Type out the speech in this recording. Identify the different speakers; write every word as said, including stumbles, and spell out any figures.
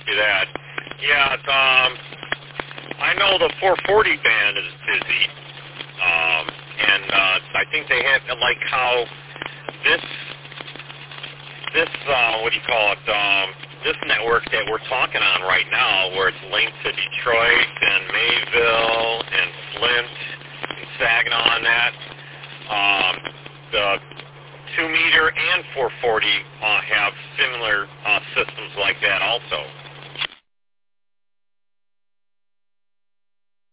Speaker 1: copy that. Yeah, it's, um, I know the four forty band is busy, um, and uh, I think they have, like how this, this, uh, what do you call it, um, this network that we're talking on right now, where it's linked to Detroit and Mayville and Flint and Saginaw and that, um, the two meter and four forty uh, have similar uh, systems like that also.